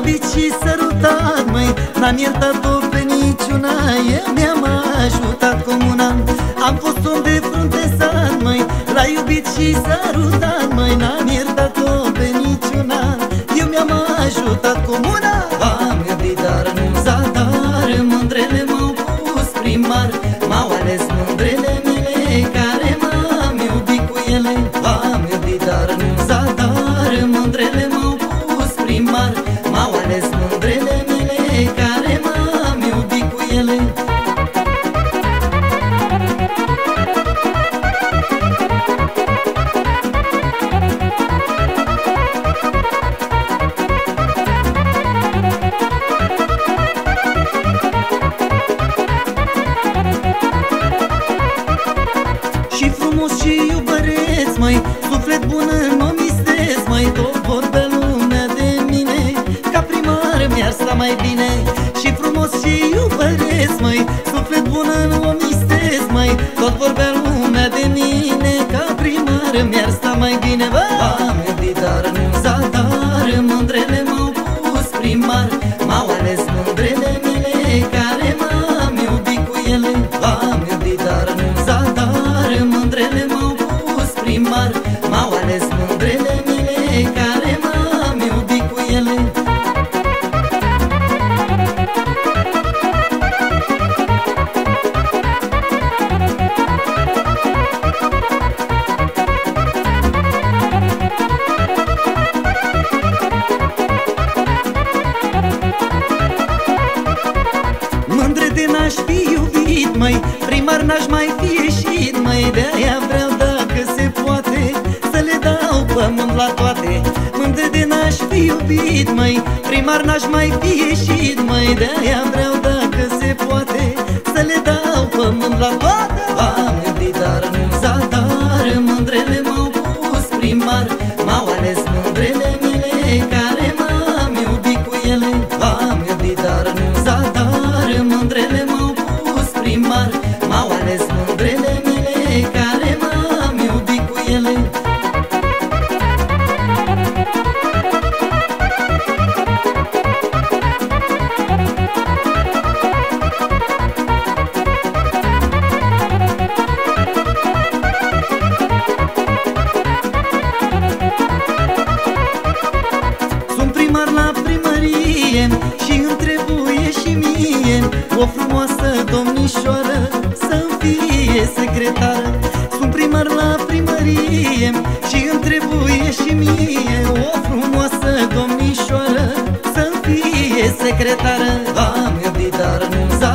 iubit și sărutat, măi, n-am iertat-o pe niciuna. Eu mi-am ajutat comuna. Am fost om de frunte sat, măi, l-a iubit și sărutat, măi, n-am iertat-o pe niciuna. Eu mi-am ajutat comuna. Am iubit, dar nu zadar, mândrele m-au pus primar. M-au ales mândrele mele, care m-am iubit cu ele. Am iubit, dar nu zadar, mândrele m-au pus primar. M-au ales mândrele mele, care m-am iubit cu ele. Și frumos și iubăreț, măi, suflet bun mă mistez, măi, tot vorbea lumea de mine, ca primar mi-ar sta mai bine. Și frumos și iubăreț, măi, suflet bun mă mistez, măi, tot vorbea lumea de mine, ca primar mi-ar sta mai bine. Bă! Am iubit, dar nu zadar, mândrele m-au pus primar. M-au ales mândrele mele, care m-am iubit cu ele. Am iubit, dar nu zadar, mândrele m-au pus primar. M-au ales mândrele mele, care m-am iubit cu ele. Mândre de n-aș fi iubit, măi, primar n-aș mai fi ieșit, măi. De-aia vreau, dacă se poate, să le dau pământ la toate. Mândre de n-aș fi iubit, măi, primar n-aș mai fi ieșit, măi. De-aia vreau, dacă se poate, să le dau pământ la toate. Am iubit, dar nu zadar, mândrele m-au pus primar. M-au ales mândrele mele, care m-am iubit cu ele. Am iubit, dar nu zadar, mândrele m-au pus primar. M-au ales mândrele mele, care m-am iubit cu ele. Sunt primar la primărie și îmi trebuie și mie o frumoasă domnișoară să-mi fie secretară. Sunt primar la primărie și îmi trebuie și mie o frumoasă domnișoară să-mi fie secretară. Am iubit, dar nu